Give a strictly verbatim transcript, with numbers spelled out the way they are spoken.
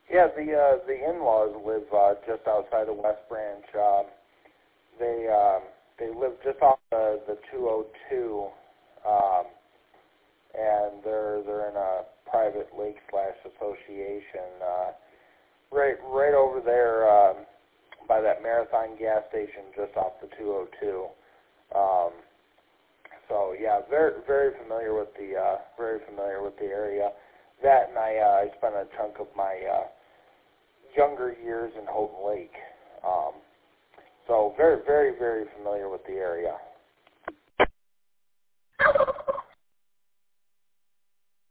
Yeah, the uh, the in-laws live uh, just outside of West Branch. Um, they um, they live just off the, the two oh two, um, and they're they're in a private lake slash association uh, right right over there um, by that Marathon gas station, just off the two oh two. Um, so yeah, very very familiar with the uh, very familiar with the area. That and I uh, I spent a chunk of my uh, younger years in Houghton Lake. Um, so very, very, very familiar with the area.